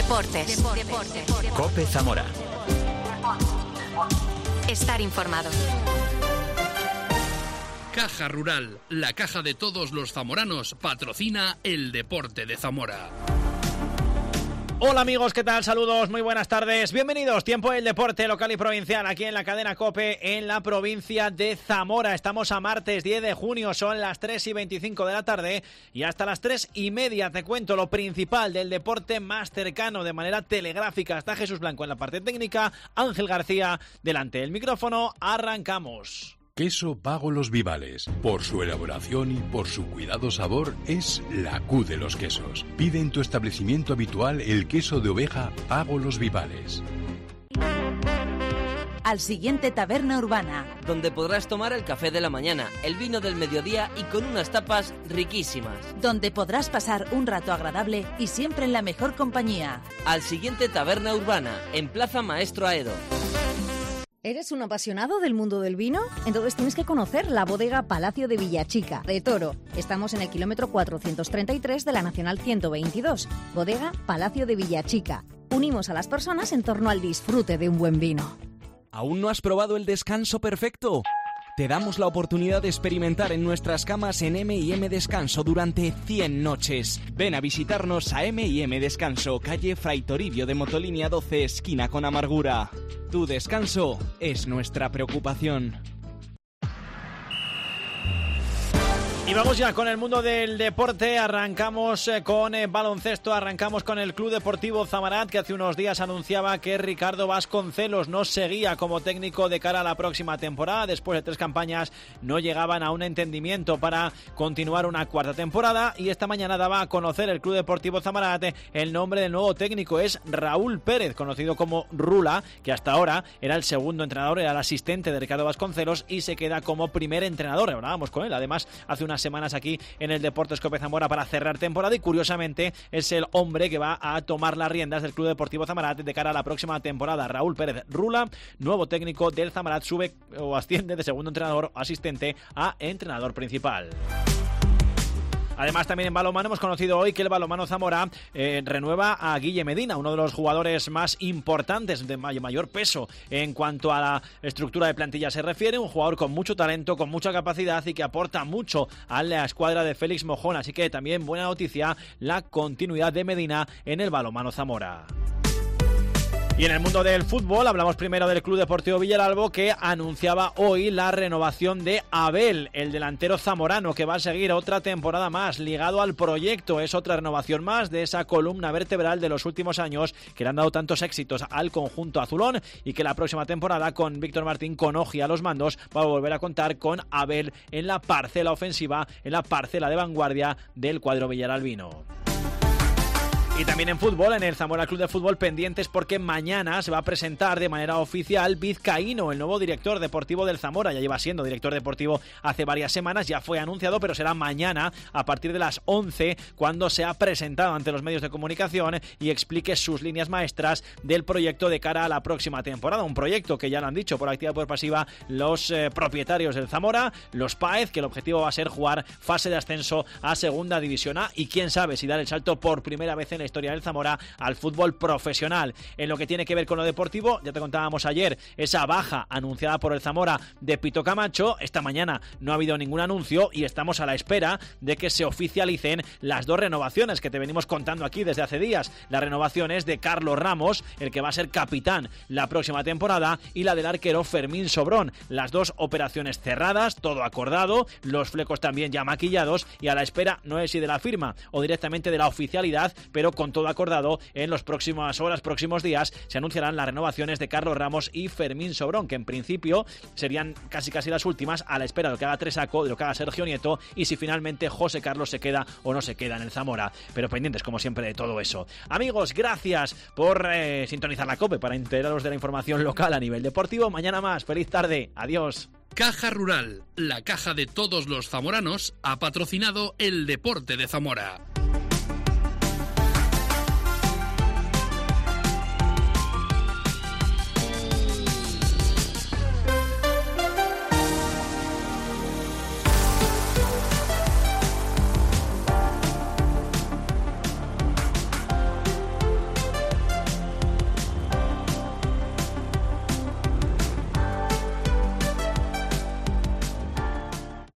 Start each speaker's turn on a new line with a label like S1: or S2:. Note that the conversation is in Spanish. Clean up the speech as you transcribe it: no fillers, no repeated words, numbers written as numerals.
S1: Deportes.
S2: COPE Zamora.
S1: Estar informado.
S3: Caja Rural, la caja de todos los zamoranos, patrocina el deporte de Zamora.
S4: Hola amigos, ¿qué tal? Saludos, muy buenas tardes. Bienvenidos, tiempo del deporte local y provincial aquí en la cadena COPE en la provincia de Zamora. Estamos a martes 10 de junio, son las 3:25 de la tarde y hasta las 3:30 te cuento lo principal del deporte más cercano de manera telegráfica. Está Jesús Blanco en la parte técnica, Ángel García delante del micrófono. Arrancamos.
S5: Queso Pago Los Vivales. Por su elaboración y por su cuidado sabor, es la Q de los quesos. Pide en tu establecimiento habitual el queso de oveja Pago Los Vivales.
S6: Al siguiente Taberna Urbana,
S7: donde podrás tomar el café de la mañana, el vino del mediodía y con unas tapas riquísimas.
S6: Donde podrás pasar un rato agradable y siempre en la mejor compañía.
S7: Al siguiente Taberna Urbana, en Plaza Maestro Aedo.
S8: ¿Eres un apasionado del mundo del vino? Entonces tienes que conocer la bodega Palacio de Villachica, de Toro. Estamos en el kilómetro 433 de la Nacional 122. Bodega Palacio de Villachica. Unimos a las personas en torno al disfrute de un buen vino.
S9: ¿Aún no has probado el descanso perfecto? Te damos la oportunidad de experimentar en nuestras camas en M&M Descanso durante 100 noches. Ven a visitarnos a M&M Descanso, calle Fray Toribio de Motolínea 12, esquina con Amargura. Tu descanso es nuestra preocupación.
S4: Y vamos ya con el mundo del deporte. Arrancamos con baloncesto, arrancamos con el Club Deportivo Zamarat, que hace unos días anunciaba que Ricardo Vasconcelos no seguía como técnico de cara a la próxima temporada. Después de 3 campañas no llegaban a un entendimiento para continuar una cuarta temporada, y esta mañana daba a conocer el Club Deportivo Zamarat el nombre del nuevo técnico. Es Raúl Pérez, conocido como Rula, que hasta ahora era el segundo entrenador, era el asistente de Ricardo Vasconcelos y se queda como primer entrenador. Hablábamos con él, además, hace unas semanas aquí en el Deportes COPE Zamora para cerrar temporada, y curiosamente es el hombre que va a tomar las riendas del Club Deportivo Zamarat de cara a la próxima temporada. Raúl Pérez Rula, nuevo técnico del Zamarat, sube o asciende de segundo entrenador asistente a entrenador principal. Además, también en balonmano hemos conocido hoy que el balonmano Zamora renueva a Guille Medina, uno de los jugadores más importantes, de mayor peso en cuanto a la estructura de plantilla se refiere, un jugador con mucho talento, con mucha capacidad y que aporta mucho a la escuadra de Félix Mojón. Así que también buena noticia la continuidad de Medina en el balonmano Zamora. Y en el mundo del fútbol hablamos primero del Club Deportivo Villaralbo, que anunciaba hoy la renovación de Abel, el delantero zamorano, que va a seguir otra temporada más ligado al proyecto. Es otra renovación más de esa columna vertebral de los últimos años que le han dado tantos éxitos al conjunto azulón, y que la próxima temporada, con Víctor Martín Conoji a los mandos, va a volver a contar con Abel en la parcela ofensiva, en la parcela de vanguardia del cuadro villaralbino. Y también en fútbol, en el Zamora Club de Fútbol, pendientes porque mañana se va a presentar de manera oficial Vizcaíno, el nuevo director deportivo del Zamora. Ya lleva siendo director deportivo hace varias semanas, ya fue anunciado, pero será mañana a partir de las 11 cuando se ha presentado ante los medios de comunicación y explique sus líneas maestras del proyecto de cara a la próxima temporada. Un proyecto que ya lo han dicho por activa y por pasiva los propietarios del Zamora, los Páez, que el objetivo va a ser jugar fase de ascenso a Segunda División A, y quién sabe si dar el salto por primera vez en la historia del Zamora al fútbol profesional. En lo que tiene que ver con lo deportivo, ya te contábamos ayer esa baja anunciada por el Zamora de Pito Camacho. Esta mañana no ha habido ningún anuncio y estamos a la espera de que se oficialicen las 2 renovaciones que te venimos contando aquí desde hace días. La renovación es de Carlos Ramos, el que va a ser capitán la próxima temporada, y la del arquero Fermín Sobrón. Las 2 operaciones cerradas, todo acordado, los flecos también ya maquillados, y a la espera, no es si de la firma o directamente de la oficialidad, pero con todo acordado. En las próximas horas, próximos días, se anunciarán las renovaciones de Carlos Ramos y Fermín Sobrón, que en principio serían casi las últimas, a la espera de lo que haga Tresaco, de lo que haga Sergio Nieto, y si finalmente José Carlos se queda o no se queda en el Zamora. Pero pendientes, como siempre, de todo eso. Amigos, gracias por sintonizar la COPE para enteraros de la información local a nivel deportivo. Mañana más. Feliz tarde. Adiós.
S3: Caja Rural, la caja de todos los zamoranos, ha patrocinado el deporte de Zamora.